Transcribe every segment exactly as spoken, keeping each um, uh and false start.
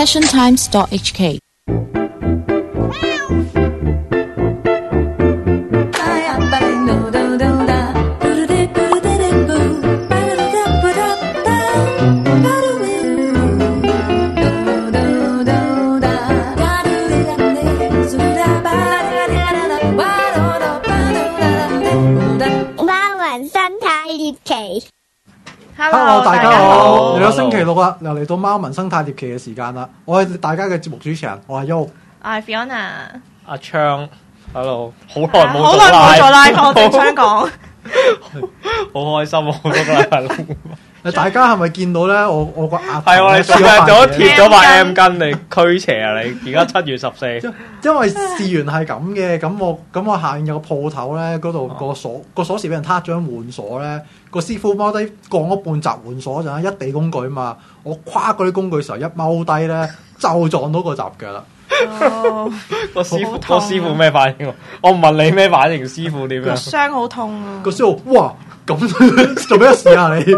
passion times dot h k。 Hello， 大家好，嚟到星期六啦，又嚟到貓文生態獵奇嘅時間啦。我係大家嘅節目主持人，我係 Yo， 我係 Fiona， 阿昌 ，Hello， 好耐冇好耐冇做 live， 我正想講， 好開心啊！好多個禮拜錄。 大家係咪見到咧？我我個額係我哋上日咗貼咗把 M 巾嚟驅邪啊！你而家七月十四， 因為事緣係咁嘅，咁我咁我下面有個鋪頭咧，嗰度個鎖個鎖匙俾人撻咗換鎖咧，個師傅踎低降咗半閘換鎖陣，一地工具啊嘛，我跨嗰啲工具時候一踎低咧，就撞到個閘腳啦。 哦， 個師傅個師傅咩反應？我唔問你咩反應，師傅點樣？ 個傷好痛啊！ 個師傅哇！咁做咩事啊你？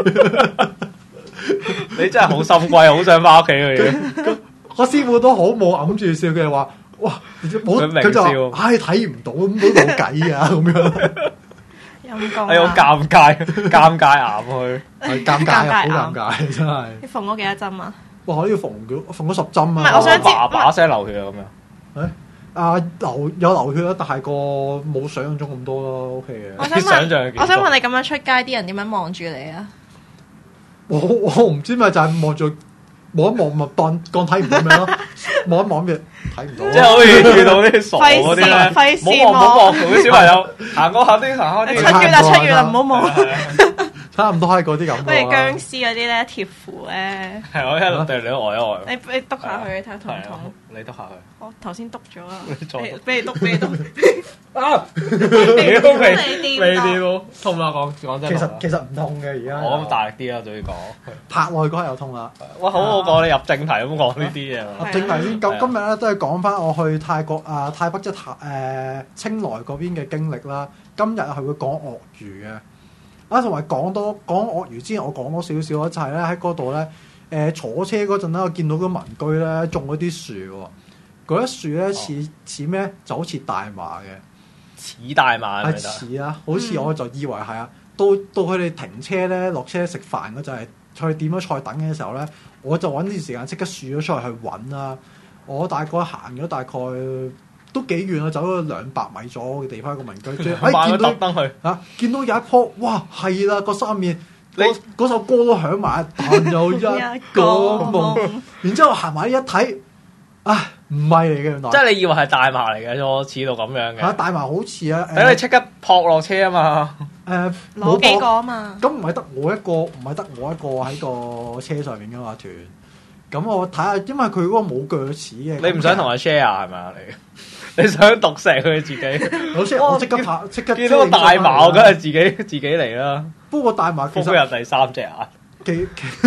你真係好心貴，好想翻屋企嘅嘢。 個師傅都好冇揞住笑嘅話，哇！冇佢就話唉睇唔到咁都冇計啊咁樣。 陰公哎呀，尷尬，尷尬癌去， 係尷尬啊，好尷尬真係。 你縫咗幾多針啊？ 哇！我要縫咗縫咗十針啊！ 唔係我想知把把聲流血啊咁樣。 誒啊流有流血啦，但係個冇想象中咁多咯 ，OK 嘅。 我想想像問，我想問你咁樣出街，啲人點樣望住你啊？ 我我唔知咪就係望住望一望咪當當睇唔到咩咯，望一望嘅睇唔到。 即係好似遇到啲傻嗰啲咧， 費事唔好望唔好望，同啲小朋友行過下啲行開啲。 七月啦，七月啦，唔好望。 差唔多係嗰啲咁。 好似僵屍嗰啲咧，貼符咧。 係我一路對你都呆一呆。 你你篤下佢睇下痛唔痛？ 你篤下佢。 我頭先篤咗啦。 你俾你篤，俾你篤。 啊！ 未未未掂喎，痛啦講講真。 其實其實唔痛嘅而家。 我咁大力啲啦，仲要講。 拍落去嗰下又痛啦。 哇！好好講，你入正題咁講呢啲嘢。 正題先，咁今日咧都係講翻我去泰國啊泰北即係泰誒清萊嗰邊嘅經歷啦。今日係會講鱷魚嘅。啊，同埋講多講鱷魚之前，我講多少少就係咧喺嗰度咧，誒、呃、坐車嗰陣咧，我見到個民居咧種嗰啲樹喎，嗰啲樹咧似似咩？就好似大麻嘅， 似大麻係似啊，好似我就以為係啊。到到佢哋停車咧，落車食飯嗰陣係去點咗菜等嘅時候咧，我就揾啲時間即刻樹咗出嚟去揾啦。我大概行咗大概。都幾遠啊！走咗兩百米左右嘅地方一個民居，哎見到燈去啊，見到有一棵，哇係啦個三面，你嗰首歌都響埋，但有一個夢。然之後行埋一睇，啊唔係嚟嘅原來， 即係你以為係大麻嚟嘅，我似到咁樣嘅。 嚇大麻好似啊， 等你即刻撲落車啊嘛！ 誒攞幾個啊嘛？ 咁唔係得我一個，唔係得我一個喺個車上面㗎嘛團。咁我睇下，因為佢嗰個冇鋸齒嘅。 你唔想同佢 share 係咪啊？你你想毒死佢自己？ 我即我即刻拍，即刻見到個大麻，梗係自己自己嚟啦。 不過大麻其實有第三隻眼， 幾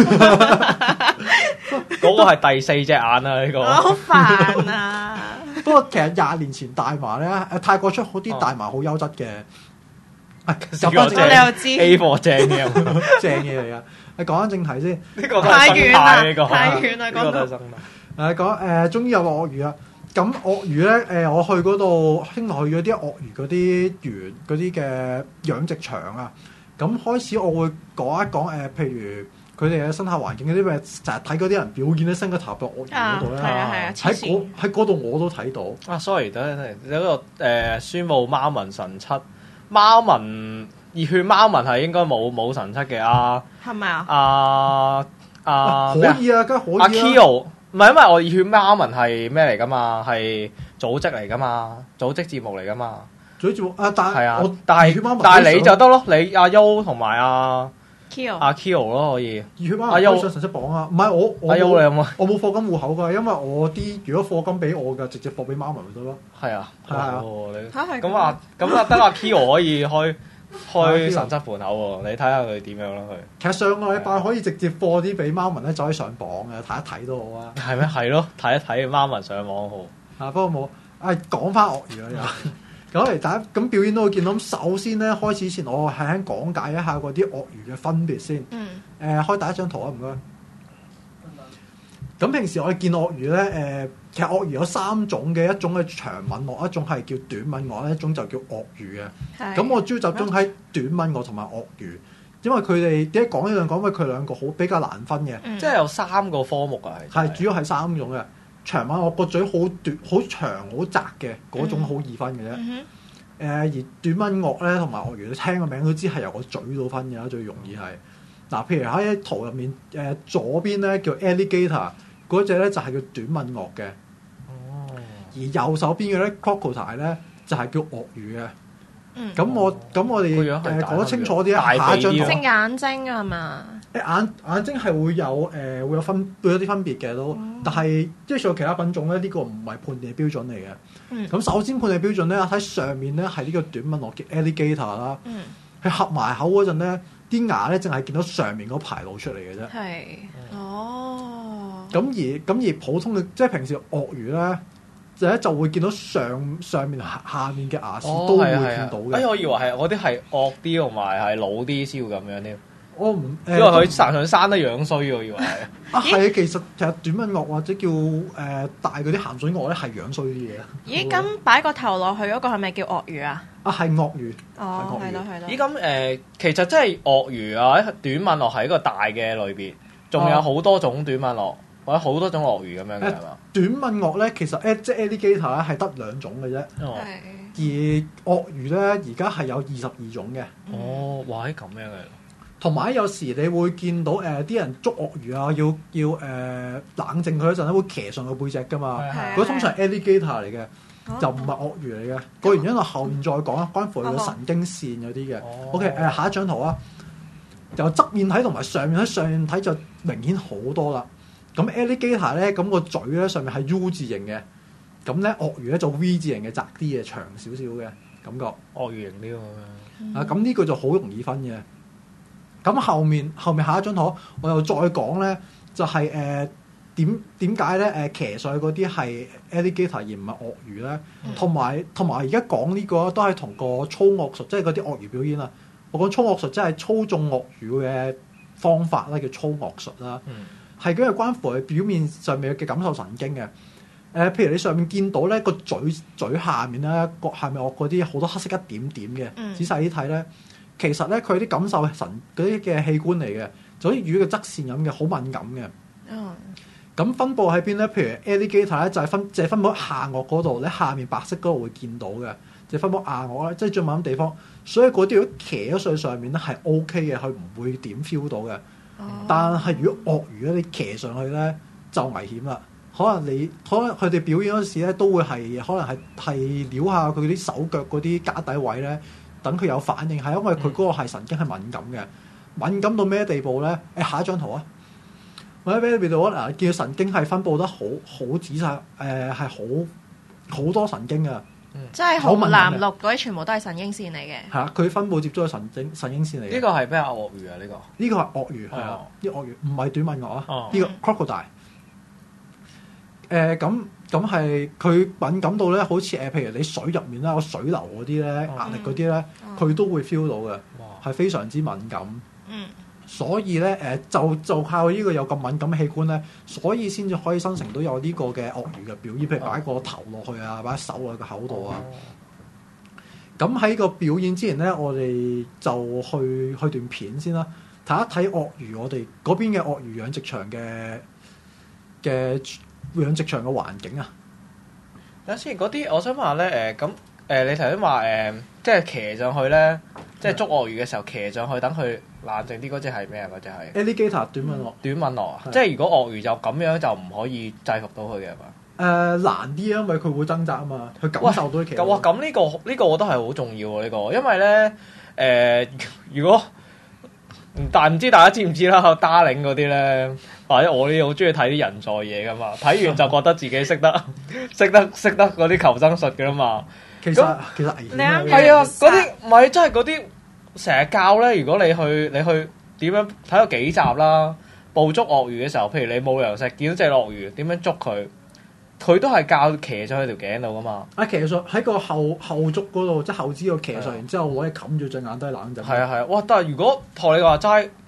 嗰個係第四隻眼啊！呢個好煩啊！ 不過其實廿年前大麻咧，誒泰國出好啲大麻好優質嘅。 入翻正， 你又知 A 貨正嘅， 正嘢嚟噶。你講翻正題先， 呢個太遠啦， 呢個太遠啦，講到誒講誒，終於有個鱷魚啦。咁鱷魚咧，誒我去嗰度，興來去咗啲鱷魚嗰啲園嗰啲嘅養殖場啊。咁開始我會講一講誒，譬如佢哋嘅生態環境嗰啲咩，成日睇嗰啲人表演咧，伸個頭落鱷魚嗰度咧， 係啊係啊， 喺嗰喺嗰度我都睇到。 啊，sorry，等等等，有個誒宣佈貓文神七。貓文熱血貓文係應該冇冇神七嘅啊？ 係咪啊？ 啊啊可以啊，梗係可以啊。 阿 Kio 唔係因為我熱血貓文係咩嚟㗎嘛？係組織嚟㗎嘛？組織節目嚟㗎嘛？ 組織節目啊，但係啊， 我但係但係你就得咯，你阿 U 同埋阿 Kio 阿 Kio 咯可以。 熱血貓文可以上神七榜啊！唔係我我阿 U 你有冇？ 我冇課金戶口㗎，因為我啲如果課金俾我嘅，直接課俾貓文咪得咯。 係啊， 係啊， 你咁啊咁啊，得阿 Kio 可以開開神七盤口喎，你睇下佢點樣咯佢。 其實上個禮拜可以直接課啲俾貓文咧，就可以上榜嘅，睇一睇都好啊。 係咩？係咯，睇一睇貓文上網號。 啊，不過冇啊，講翻鱷魚啦又。咁嚟大家咁表演都會見到。首先咧，開始前我係喺講解一下嗰啲鱷魚嘅分別先。 嗯。 誒、呃，開第一張圖啊，唔該。 咁平時我哋見鱷魚咧，誒、呃，其實鱷魚有三種嘅，一種係長吻鱷，一種係叫短吻鱷，一種就叫鱷魚嘅。 係咁我主要集中喺短吻鱷同埋鱷魚，因為佢哋點解講呢兩個？因為佢兩個好比較難分嘅， 嗯即係有三個科目啊， 係主要係三種嘅。長吻鱷個嘴好短、好長、好窄嘅嗰種好易分嘅啫。誒、 嗯呃、而短吻鱷咧同埋鱷魚，你聽個名都知係由個嘴度分嘅啦，最容易係。嗱，譬如喺圖入面，誒、呃、左邊咧叫 alligator，嗰隻咧就係叫短吻鱷嘅。 哦。 而右手邊嘅咧 crocodile 咧就係叫鱷魚嘅。 嗯， 咁我咁我哋個樣係誒講得清楚啲大啊，下一張圖鼻啲咯隻眼睛啊嘛， 誒眼眼睛係會有誒、呃、會有分會有啲分別嘅都， 嗯但係即係仲有其他品種咧，呢、呢個唔係判定嘅標準嚟嘅。 嗯咁首先判定標準咧，睇上面咧係呢個短吻鱷嘅 alligator 啦， 嗯， 佢合埋口嗰陣咧，啲牙咧淨係見到上面嗰排露出嚟嘅啫。 係，哦， 咁而咁而普通嘅即係平時鱷魚咧，就咧就會見到上上面下下面嘅牙齒哦， 都會係啊係啊見到嘅。 哎，我以為係嗰啲係惡啲同埋係老啲先會咁樣添， 我唔誒， 因為佢常常生得樣衰，我以為係。 啊係啊，其實其實短吻鱷或者叫誒、呃、大嗰啲鹹水鱷咧係樣衰啲嘅。 咦，咁擺個頭落去嗰個係咪叫鱷魚啊？ 啊係鱷魚， 哦， 係鱷魚係咯係咯。 咦咁誒，其實真係鱷魚啊，短吻鱷係一個大嘅類別，仲有好多種短吻鱷或者好多種鱷魚咁樣嘅係嘛？ 短吻鱷咧其實誒即係 alligator 咧係得兩種嘅啫， 哦， 係， 而鱷魚咧而家係有二十二種嘅。 哦，哇，係咁樣嘅。 同埋有時你會見到誒啲、呃、人捉鱷魚啊，要要誒、呃、冷靜佢嗰陣咧，會騎上個背脊噶嘛。 係嗰通常係 alligator 嚟嘅， 哦就唔係鱷魚嚟嘅。個原因我後面再講啊，關乎佢個神經線嗰啲嘅。 哦 OK 誒、呃，下一張圖啊，由側面睇同埋上面喺上面睇就明顯好多啦。咁 alligator 咧，咁個嘴咧上面係 U 字形嘅，咁咧鱷魚咧就 V 字形嘅，窄啲嘅，長少少嘅感覺。 鱷魚型啲咁樣。 啊，咁呢個就好容易分嘅。咁後面後面下一張圖，我又再講咧，就係誒點點解咧誒騎上去嗰啲係 alligator 而唔係鱷魚咧？同埋同埋而家講呢個都係同個操樂術，即係嗰啲鱷魚表演啊。我講操樂術即係操縱鱷魚嘅方法啦，叫操樂術啦。係嗰個關乎佢表面上面嘅感受神經嘅。誒、呃，譬如你上面見到咧個嘴嘴下面咧個下面我嗰啲好多黑色一點點嘅， 嗯仔細啲睇咧。其實咧，佢啲感受神嗰啲嘅器官嚟嘅，就好似魚嘅側線咁嘅，好敏感嘅。 嗯， 咁分佈喺邊咧？譬如 alligator 咧，就係分，就係分佈喺下顎嗰度，你下面白色嗰度會見到嘅，就係分佈下顎咧，即係最敏感地方。所以嗰啲如果騎咗上上面咧係 O K 嘅，佢唔會點 feel 到嘅。 哦但係如果鱷魚咧，你騎上去咧就危險啦。可能你可能佢哋表演嗰時咧都會係可能係係撩下佢啲手腳嗰啲架底位咧。等佢有反應，係因為佢嗰個係神經係敏感嘅，敏感到咩地步咧？誒，下一張圖啊，或者咩地步啊？嗱，見到神經係分佈得好好仔細，誒係好好多神經啊， 即係紅藍綠嗰啲全部都係神經線嚟嘅。 係啊，佢分佈接觸嘅神經神經線嚟嘅。 呢個係咩鱷魚啊？呢個呢個係鱷魚，係啊哦， 呢個鱷魚唔係短吻鱷啊， 哦呢個 crocodile。誒咁咁係佢敏感到咧，好似誒，譬如你水入面啦，有水流嗰啲咧，壓力嗰啲咧，佢都會 feel 到嘅， 哇， 係非常之敏感。 嗯， 所以咧誒，就就靠呢個有咁敏感嘅器官咧，所以先至可以生成到有呢個嘅鱷魚嘅表演，譬如擺個頭落去啊，擺手落去個口度啊。咁喺個表演之前咧，我哋就去去段片先啦，睇一睇鱷魚，我哋嗰邊嘅鱷魚養殖場嘅嘅養殖場嘅環境啊。 等先，嗰啲我想問咧誒，咁、呃、誒、呃、你頭先話誒，即係騎上去咧，即係捉鱷魚嘅時候騎上去，等佢冷靜啲，嗰隻係咩啊？嗰隻係 alligator 短吻鱷。 短吻鱷啊！ 係即係如果鱷魚就咁樣就唔可以制服到佢嘅係嘛？ 誒、呃、難啲啊，因為佢會掙扎啊嘛，佢感受到其咁哇，咁呢、個呢、個我覺得係好重要喎，呢、個，因為咧誒、呃，如果但唔知大家知唔知啦，Darling 嗰啲咧，或者我呢好中意睇啲人在嘢噶嘛，睇完就覺得自己識得識得識得嗰啲求生術噶啦嘛。 其實其實危險你啱係啊，嗰啲唔係真係嗰啲成日教咧。如果你去你去點樣睇過幾集啦，捕捉鱷魚嘅時候，譬如你冇糧食見到隻鱷魚點樣捉佢，佢都係教騎上去條頸度噶嘛。 啊，騎上喺個後後足嗰度，即係後肢度騎上， 係啊然之後攞嚟冚住隻眼都係冷靜。 係啊係啊，哇！但係如果學你話齋，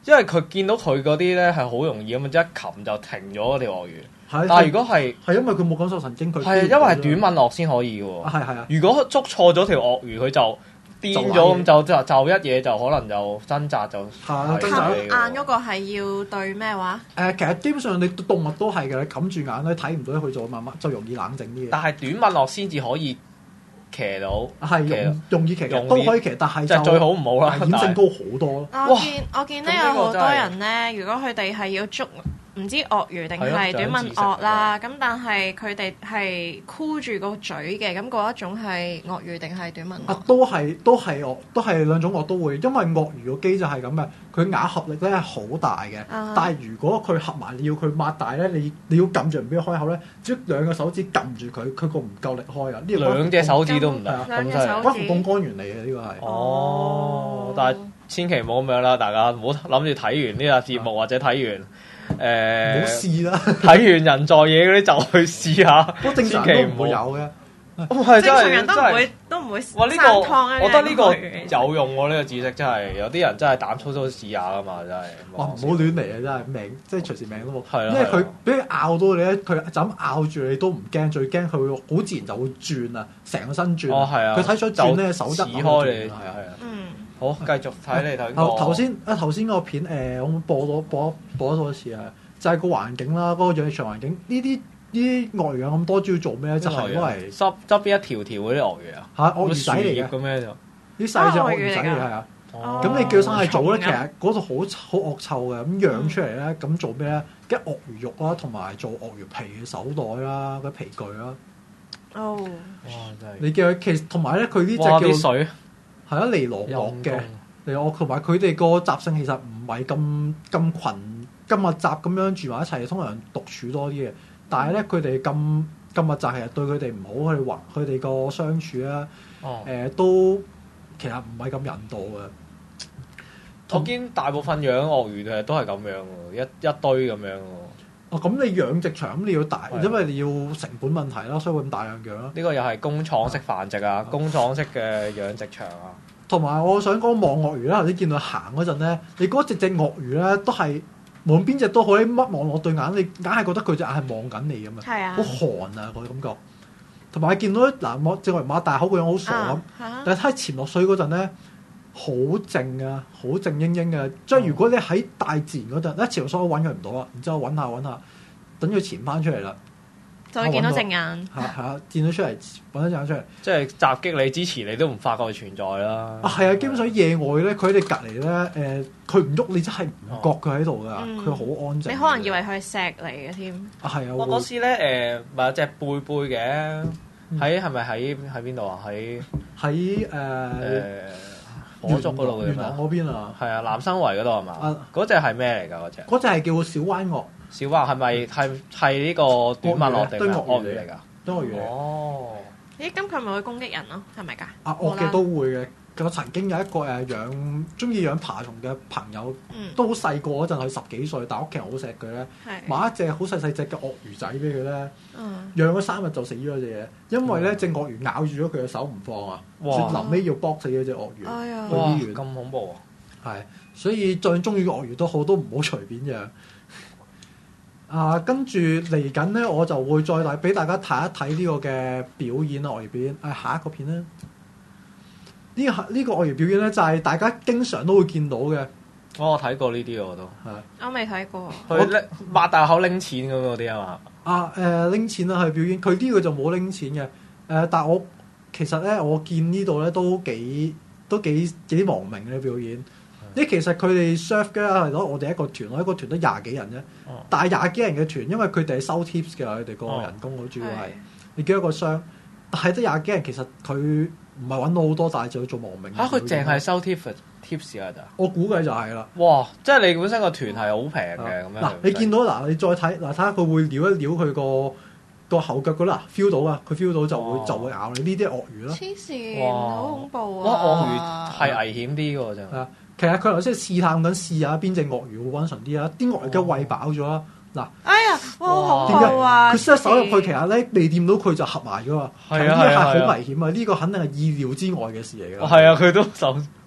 因為佢見到佢嗰啲咧係好容易咁，一擒就停咗嗰條鱷魚。 係， 但係如果係係因為佢冇感受神經，佢係因為係短吻鱷先可以嘅喎。 係係啊。 如果捉錯咗條鱷魚，佢就癲咗咁，就就就一嘢就可能就掙扎就係冚眼嗰個係要對咩話？ 誒，其實基本上你動物都係嘅，你冚住眼咧睇唔到佢就慢慢就容易冷靜啲嘅。 但係短吻鱷先至可以騎到， 係容容易騎嘅， 容易都可以騎，但係就最好唔好啦， 危險性高好多咯。 我見我見咧有好多咁人咧，如果佢哋係要捉唔知鱷魚定係短吻係咯鱷啦，咁但係佢哋係箍住個嘴嘅，咁嗰一種係鱷魚定係短吻鱷？ 啊，都係都係鱷，都係兩種鱷都會，因為鱷魚個機就係咁嘅，佢咬合力咧係好大嘅。 啊但係如果佢合埋，你要佢擘大咧，你你要撳住唔俾佢開口咧，只要兩個手指撳住佢，佢個唔夠力開啊！呢個兩隻手指都唔得， 係啊兩隻咁犀利手關乎槓桿原理嘅呢個係。 哦，但係千祈唔好咁樣啦，大家唔好諗住睇完呢個節目或者睇完唔誒好試啦， 睇完人在野嗰啲就去試下， 不過正常人都唔會有嘅。 係真係正常人都唔真係會都唔會哇！呢生個湯啊！ 我覺得呢個鱷魚有用喎，呢個知識真係有啲人真係膽粗粗試下噶嘛，真係。 哇！唔好亂嚟啊！真係命，即係隨時命都冇。 係啊因為佢係啊俾佢咬到你咧，佢就咁咬住你都唔驚，最驚佢會好自然就會轉啊，成個身轉。 哦係啊， 佢睇咗轉咧， 就手一指開你， 係啊。 係啊。 嗯， 好，繼續睇你頭先頭頭講。 先啊頭先嗰個片誒，我播咗播播咗多次啊，就係個環境啦，嗰個養殖場環境呢啲。呢啲鱷魚養咁多，主要做咩咧？就係因為側側邊一條條嗰啲鱷魚啊， 嚇鱷魚仔嚟嘅， 咁樣就啲細隻鱷魚仔嚟係啊。 哦咁你叫生係做咧， 好重其實嗰度好好惡臭嘅，咁養出嚟咧，咁做咩咧？跟鱷魚肉啦，同埋做鱷魚皮嘅手袋啦，嗰啲皮具啦。 哦， 哇真係。 你叫佢其實同埋咧，佢呢隻哇！ 叫啲水係啊尼羅鱷嘅尼羅，同埋佢哋個習性其實唔係咁咁群咁密集咁樣住埋一齊，通常獨處多啲嘅。但係咧，佢哋咁咁密集，其實對佢哋唔好，佢哋話佢哋個相處啦， 哦。 誒都其實唔係咁人道嘅。 我見大部分養鱷魚嘅都係咁樣喎，一一堆咁樣喎。 哦，咁你養殖場咁你要大， 係因為你要成本問題啦，所以會咁大量養啦。 呢個又係工廠式繁殖啊，工廠式嘅養殖場啊。 同埋我想講望鱷魚啦，頭先見到行嗰陣咧，你嗰隻隻鱷魚咧都係無論邊隻都好，你乜望落對眼，你硬係覺得佢隻眼係望緊你咁係啊好寒啊個感覺。同埋見到嗱，我正話擘大口個樣好傻咁， 啊但係睇潛落水嗰陣咧，好靜啊，好靜英英嘅。即係如果你喺大自然嗰陣，一潛落水我揾佢唔到啦，然之後揾下揾下，等佢潛翻出嚟啦。 就會見到隻眼。 係係啊，見到出嚟揾咗隻眼出嚟。 即係襲擊你之前，你都唔發覺佢存在啦。 啊，係啊，基本上野外咧，佢哋隔離咧，誒，佢唔喐，你真係唔覺佢喺度噶， 嗯佢好安靜。 你可能以為佢係石嚟嘅添。 啊，係啊， 我會嗰時咧誒，咪有隻貝貝嘅，喺係咪喺喺邊度啊？喺喺誒誒火燭嗰度嘅元朗嗰邊啊， 係啊，南生圍嗰度係嘛啊？ 嗰只係咩嚟㗎？嗰只嗰隻係叫小灣鱷， 小灣係咪係係呢個短吻鱷定係鱷鱷魚魚嚟㗎？ 都係嘅。 哦， 咦，咁佢咪會攻擊人咯？係咪㗎？ 啊，鱷嘅都會嘅。我曾經有一個誒養中意養爬蟲嘅朋友， 嗯， 都好細個嗰陣，佢十幾歲，但係屋企人好錫佢咧， 係。 買一隻好細細隻嘅鱷魚仔俾佢咧， 嗯。 養咗三日就死咗隻嘢，因為咧隻鱷魚咬住咗佢嘅手唔放啊， 哇所以臨尾要剝死咗隻鱷魚。 哎呀！ 哇， 去醫院咁恐怖啊！ 係，所以再中意嘅鱷魚都好，都唔好隨便養。啊，跟住嚟緊咧，我就會再大俾大家睇一睇呢個嘅表演啦，鱷魚表演。誒、啊，下一個片啦。呢、個呢、個鱷魚表演咧，就係、是、大家經常都會見到嘅。 哦我睇過呢啲我都， 係我未睇過。 佢拎擘大口拎錢咁嗰啲啊嘛。 啊，誒拎錢啦去表演，佢呢個就冇拎錢嘅。誒、但係我其實咧，我見呢度咧都幾都幾幾亡命嘅表演。即係其實佢哋 serve 嘅係攞我哋一個團，我一個團得廿幾人啫。 哦但係廿幾人嘅團，因為佢哋係收 tips 嘅，佢哋個人工好主要係。你叫一個箱，但係得廿幾人，其實佢唔係揾到好多，但係就要做亡命。 嚇佢淨係收 tips tips 㗎咋？ 我估計就係啦。 哇！即係你本身個團係好平嘅咁樣。 嗱，你見到嗱，你再睇嗱，睇下佢會撩一撩佢個個後腳嗰啦，feel 到啊，佢 feel 到就會哦就會咬你。呢啲係鱷魚咯。 黐線， 哇好恐怖哇！ 啊！ 鱷魚係危險啲喎，真係。 啊，其實佢頭先試探緊試下邊隻鱷魚會溫順啲啊！啲鱷魚嘅餵飽咗啦，嗱， 哎呀，哇，好點解恐怖啊！ 佢伸手入去，其實咧未掂到佢就合埋噶嘛。 係啊呢個係好係啊係啊危險啊！呢個肯定係意料之外嘅事嚟㗎。 係啊，佢都手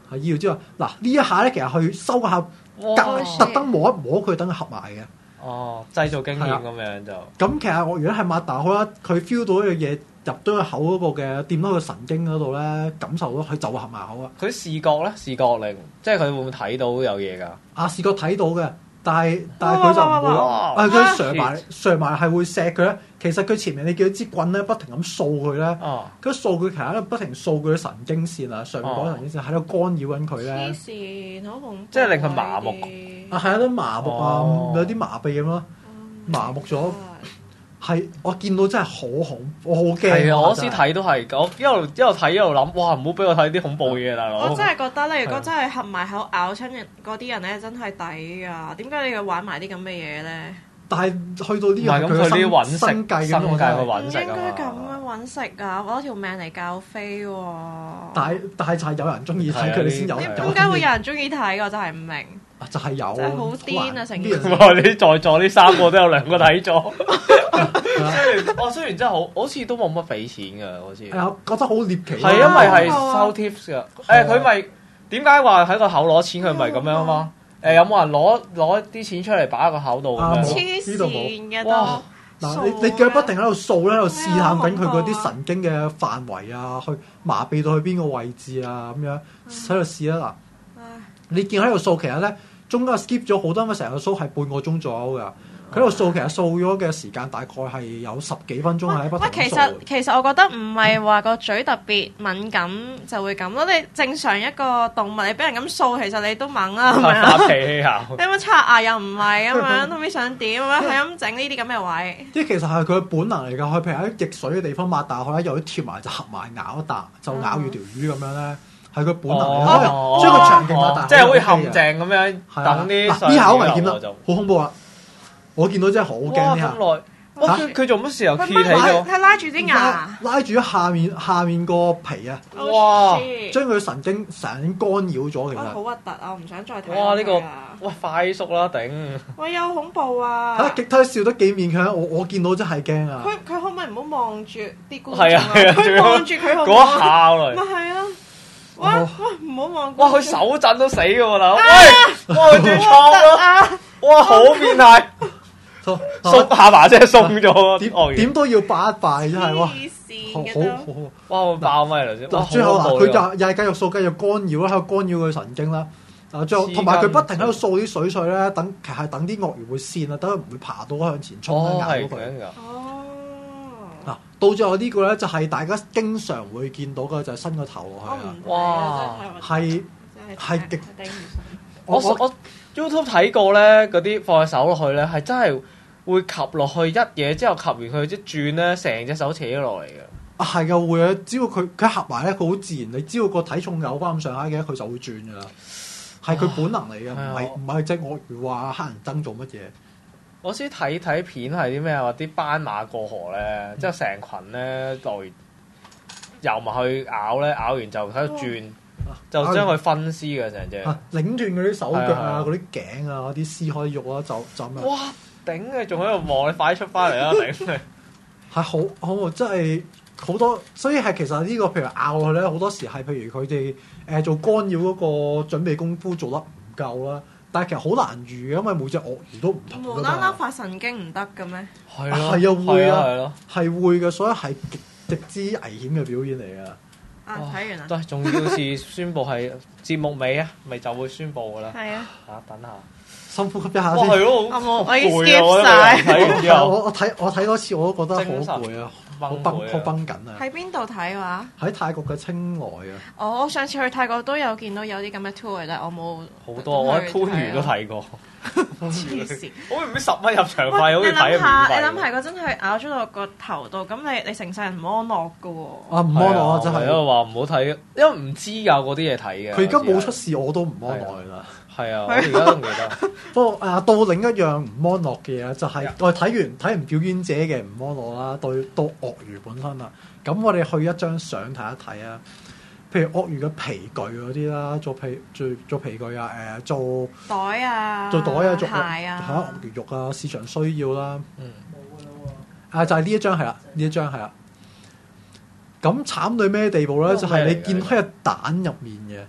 係醫療之外，嗱呢一下咧，其實去收個下， 哇特特登摸一摸佢，等佢合埋嘅。 哦，製造經驗咁樣就。 咁其實我如果係擘大開啦，佢 feel 到一樣嘢入到個口嗰個嘅，掂到個神經嗰度咧，感受到佢就會合埋口啊。 佢視覺咧，視覺令，即係佢會唔會睇到有嘢㗎？ 啊，視覺睇到嘅，但係但係佢就唔會咯。 哇啊，佢上埋上埋係會錫佢咧。其實佢前面你見到支棍咧，不停咁掃佢咧。 哦。 佢掃佢其實咧不停掃佢嘅神經線啊，上面嗰個神經線喺度干擾緊佢咧。 黐線，好恐怖！ 即係令佢麻木。 啊，係啊，都麻木啊， 哦有啲麻痹咁咯，麻木咗。係，我見到真係好恐，我好驚。 係啊，我先睇都係，我一路一路睇一路諗，哇！唔好俾我睇啲恐怖嘢，大佬。 我真係覺得咧，如果真係合埋口咬親人嗰啲人咧，真係抵啊！點解你要玩埋啲咁嘅嘢咧？ 但係去到呢唔係咁， 樣佢啲揾食生計生計去咁， 唔揾食應該咁啊樣揾食啊！攞條命嚟教飛喎。 但係但係就係有人中意睇係啊佢哋先有。 點有點解會有人中意睇？我真係唔明。 就係有， 真係好癲啊！成件事。 哇！你在座呢三個都有兩個睇咗。雖然我雖然真係好，好似都冇乜俾錢㗎，好似。 係啊，覺得好獵奇。 係因為係收 tips 㗎。誒，佢咪點解話喺個口攞錢？佢咪咁樣嘛？誒，有冇人攞攞啲錢出嚟擺喺個口度咁樣？ 黐線嘅都。 哇！嗱，你你腳不停喺度掃咧，喺度試探緊佢嗰啲神經嘅範圍啊，去麻痹到去邊個位置啊，咁樣喺度試啦嗱。你見喺度掃，其實咧中間 skip 咗好多，因為成個 show 係半個鐘左右㗎。佢喺度掃，其實掃咗嘅時間大概係有十幾分鐘喺不停喂，其掃實其實我覺得唔係話個嘴特別敏感就會咁咯。你正常一個動物，你俾人咁掃，其實你都猛啦，係咪啊？ 發脾氣啊！ 你有冇刷牙又唔係咁樣，都唔知想點咁樣，係咁整呢啲咁嘅位。 即係其實係佢嘅本能嚟㗎。佢譬如喺逆水嘅地方擘大開，又啲貼埋就合埋咬一啖，就咬住條魚咁樣咧，係佢本能嚟㗎。 哦將佢長期擘大， 即係好似陷阱咁樣， 係啊等啲嗱呢下好危險啦就， 好恐怖啊！我見到真係好驚呢下。 哇咁耐，哇佢佢做乜時候佢揭起咗？ 係拉住啲牙。 拉住咗下面下面個皮啊， 哇 Oh shit 將佢神經神經干擾咗，其哇，好實。 核突啊！我唔想再睇。 哇！呢個哇快速啦頂！ 喂，有恐怖啊！ 啊！極推笑得幾勉強，我我見到真係驚啊！ 佢佢可唔可以唔好望住啲觀眾係啊係啊仲哦佢望住佢好唔嗰好啊？ 一下嚟咪，係啊！哇哇，唔好望。 哇佢手震都死嘅喎大佬，喂！哇佢最創咯， 啊！ 哇好變態， 縮鬆下巴真係鬆咗點啲鱷魚， 點都要拜一拜，真係哇！ 黐線好嘅都。 好好好。 哇我爆咪頭先，哇嗱，最後嗱，佢好恐怖呢個就又係繼續掃，繼續干擾啦，喺度干擾佢神經啦。啊，最後黐筋同埋佢不停喺度掃啲水水咧，等其實係等啲鱷魚會跣啊，等佢唔會爬到向前衝哦咧，咬到佢。 係咁㗎， 哦。 嗱，到最後呢個咧就係大家經常會見到嘅，就係伸個頭落去啊。 哇！ 係係極頂唔順。 我我 YouTube 睇過咧，嗰啲放隻手落去咧，係真係會及落去一嘢，之後及完佢一轉咧，成隻手扯咗落嚟嘅。 啊，係嘅會啊！只要佢佢合埋咧，佢好自然。你只要個體重有翻咁上下嘅，佢就會轉噶啦。係佢本能嚟嘅，唔係唔係隻鱷魚話黑人憎做乜嘢。 我先睇睇片係啲咩話啲斑馬過河咧，之後成群咧來游埋去咬咧，咬完就喺度轉，就將佢分屍嘅成隻。 啊，擰斷嗰啲手腳啊， 係啊嗰啲頸啊，嗰啲撕開啲肉啊，就就咁樣。 哇！頂你仲喺度望，你快啲出翻嚟啦！頂你係好好真係好多，所以係其實呢個譬如咬落去咧，好多時係譬如佢哋誒做干擾嗰個準備功夫做得唔夠啦。但係其實好難預嘅，因為每隻鱷魚都唔同㗎無啦啦嘛。 發神經唔得嘅咩？ 係啊係啊會啊係咯， 係會嘅，所以係極極之危險嘅表演嚟㗎。 啊，睇完啦。 都係重要是宣佈係節目尾啊，咪就會宣佈㗎啦。 係啊。 嚇，等下。 深呼吸一下哇， 先。 係咯， 我冇好我已經攰啊 skip 我覺得晒睇完之後我我睇我睇多次我都覺得精神好攰啊，好崩潰啊崩好崩緊啊！ 喺邊度睇話？ 喺泰國嘅清萊啊， 我上次去泰國都有見到有啲咁嘅 tour，但係我冇。 好多，我喺番禺都睇過。 黐線！ 好似唔知十蚊入場費，好喂， 似你睇諗下，你免費。 諗下，嗰真係咬咗落個頭度，咁你你成世人唔安樂噶喎。 啊唔安樂啊，真係。 因為話唔好睇，因為唔知有嗰啲嘢睇嘅。 佢而家冇出事，我都唔安樂啦。 係啊，我而家都唔記得。 不過啊，到另一樣唔安樂嘅嘢就係我哋睇完睇完表演者嘅唔安樂啦，到到鱷魚本身啦。咁我哋去一張相睇一睇啊。譬如鱷魚嘅皮具嗰啲啦，做皮做做皮具啊，誒做袋啊， 做袋啊，做鞋啊， 嚇鱷魚肉啊，市場需要啦。 嗯。 啊，就係呢一張係啦，呢一張係啦。咁慘到咩地步咧？就係你見到一隻蛋入面嘅。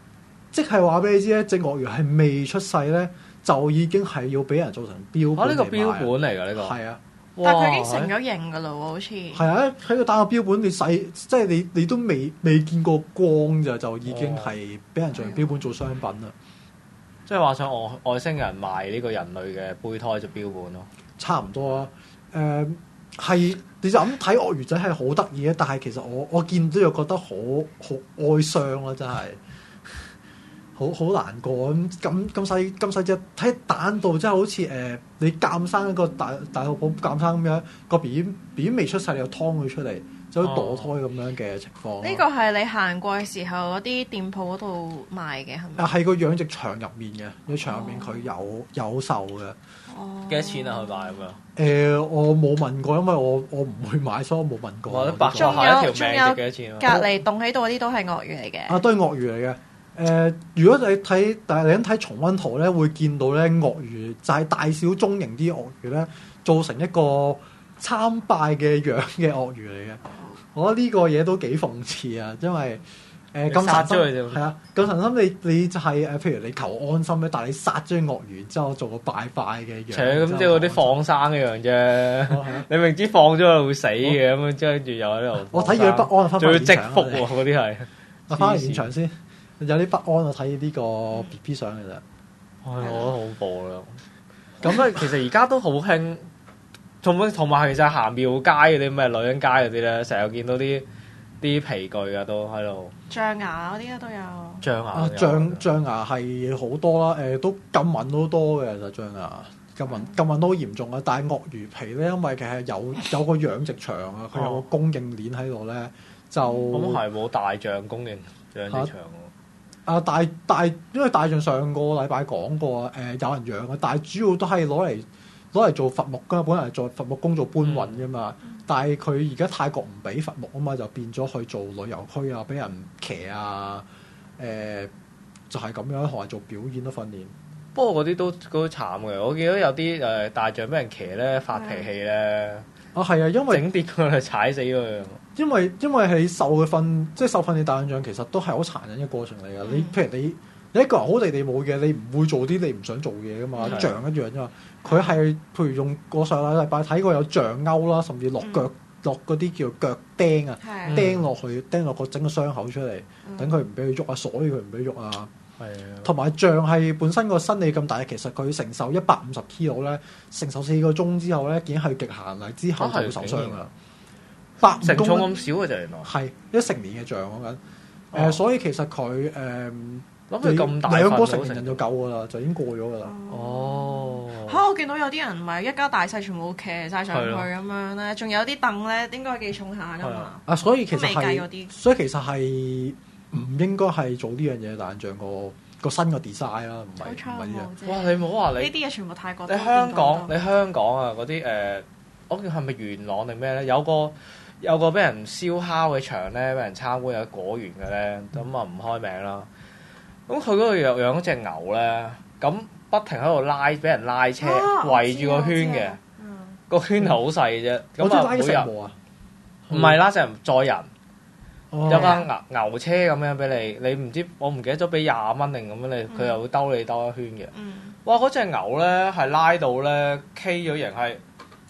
即係話俾你知咧，隻鱷魚係未出世咧，就已經係要俾人做成標本。 啊！呢個標本嚟㗎呢個。 係啊。 但係佢已經成咗型㗎啦喎，好似。 係啊，喺個打個標本，你使即係你你都未未見過光咋，就已經係俾人做成標本做商品啦。 即係話想外外星人賣呢個人類嘅胚胎做標本咯。 差唔多啊。誒、呃、係，你就咁睇鱷魚仔係好得意嘅，但係其實我我見到又覺得好好哀傷啦，真係。好好難過咁咁咁細咁細隻睇蛋度，真係好似誒、呃、你鑑生一個大大肚婆鑑生咁樣，個 B B B B 未出世，你又劏佢出嚟，就好似墮胎咁樣嘅情況。 呢個係你行過嘅時候嗰啲店鋪嗰度賣嘅係咪？ 啊，係個養殖場入面嘅，個場入面佢有有售嘅。 哦， 幾多錢啊？佢賣咁樣？ 誒、呃，我冇問過，因為我我唔會買，所以我冇問過。 或者白咗仲下一條有仲有命值幾多錢啊？ 隔離棟喺度嗰啲都係鱷魚嚟嘅。 啊，都係鱷魚嚟嘅。誒、呃，如果你睇，但係你睇重溫圖咧，會見到咧鱷魚就係大小中型啲鱷魚咧，做成一個參拜嘅樣嘅鱷魚嚟嘅。我覺得呢個嘢都幾諷刺啊，因為誒咁神心係啊，咁神心你你就係、是、誒，譬如你求安心咧，但係你殺咗隻鱷魚之後做個拜拜嘅樣。 咁即係嗰啲放生一樣啫。哦、你明知放咗佢會死嘅，咁樣跟住又喺度。 我睇住佢不安，翻仲要積福喎，嗰啲係。 我翻去現場先。有啲不安啊！睇呢個 B B 相其實， 唉，我覺得好恐怖啦。咁咧，其實而家都好興，同埋同埋其實行廟街嗰啲咩女人街嗰啲咧，成日見到啲啲皮具啊，都喺度。 象牙嗰啲都有。 象牙啊， 象象牙係好多啦，誒、呃、都禁運都多嘅，其實象牙禁運禁運都好嚴重啊！但係鱷魚皮咧，因為其實有有個養殖場啊，佢有個供應鏈喺度咧，就咁係冇大象供應養殖場喎。 啊大大，因為大象上個禮拜講過誒、呃、有人養嘅，但係主要都係攞嚟攞嚟做伐木㗎，本嚟係做伐木工做搬運㗎嘛。嗯、但係佢而家泰國唔俾伐木啊嘛，就變咗去做旅遊區啊，俾人騎啊，誒、呃、就係、是、咁樣，同埋做表演咯訓練。 不過嗰啲都都慘嘅，我見到有啲誒、呃、大象俾人騎咧發脾氣咧。啊係啊，因為整跌佢嚟踩死佢。 因為因為係受嘅訓，即係受訓練大象其實都係好殘忍嘅過程嚟㗎。你譬如你你一個人好地地冇嘅，你唔會做啲你唔想做嘅嘢㗎嘛。的象一樣啫嘛。佢係譬如用個上個禮拜睇過有象鈎啦，甚至落腳、嗯、落嗰啲叫腳釘啊，的釘落去釘落個整個傷口出嚟，等佢唔俾佢喐啊，鎖住佢唔俾佢喐啊。同埋象係本身個身體咁大，其實佢承受一百五十 kilo 咧，承受四個鐘之後咧，已經係極限啦，之後就會受傷㗎啦。百成重咁少嘅就原來係一成年嘅象講緊，誒、呃哦、所以其實佢誒諗佢咁大兩個成年人就夠㗎啦，就已經過咗㗎啦。 哦嚇、啊！我見到有啲人唔係一家大細全部騎晒上去咁樣咧，仲有啲凳咧，應該幾重下㗎嘛。啊， 所以其實係，所以其實係唔應該係做呢樣嘢，但象個個新嘅 design 啦，唔係唔係呢樣。 哇！你唔好話你呢啲嘢全部泰國。 你香港你香港啊嗰啲誒，我叫係咪元朗定咩咧？有個有個俾人燒烤嘅場咧，俾人參觀有果園嘅咧，咁啊唔開名啦。咁佢嗰度又養咗隻牛咧，咁不停喺度拉，俾人拉車圍住個圈嘅，個圈係好細嘅啫。咁啊，每日唔係拉成載人，有架牛牛車咁樣俾你，你唔知我唔記得咗俾廿蚊定咁樣，你佢又會兜你兜一圈嘅。哇！嗰隻牛咧係拉到咧 K 咗型係。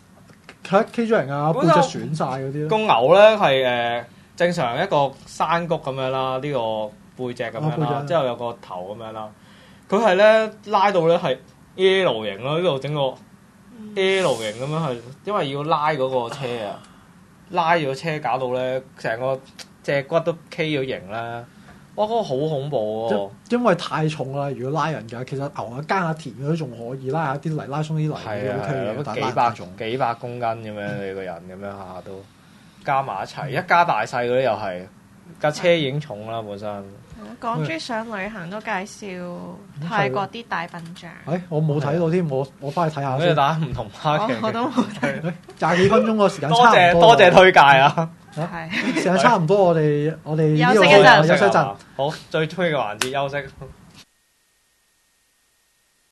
K 咗人啊，背脊損晒嗰啲。 個牛咧係誒正常一個山谷咁樣啦，呢、呢個背脊咁樣啦，之後有個頭咁樣啦。佢係咧拉到咧係 L 型咯，呢度整個 L 型咁樣係，因為要拉嗰個車啊，拉咗車搞到咧成個脊骨都 K 咗型啦。哇！嗰、嗰個好恐怖喎、啊， 因為太重啦。如果拉人㗎，其實牛啊耕下田嗰啲仲可以，拉下啲泥，拉鬆啲泥都 OK 嘅。 幾百幾百公斤咁樣，你個人咁樣下下都加埋一齊，一家大細嗰啲又係架車已經重啦本身。 港豬上旅行都介紹泰國啲大笨象。 誒，我冇睇到添，我我翻去睇下先。 跟住打唔同 part 我都冇睇。 廿幾分鐘個時間， 多謝多謝推介啊！ 係時間差唔多，我哋我哋休息一陣， 休息一陣。 好，最中意嘅環節休息。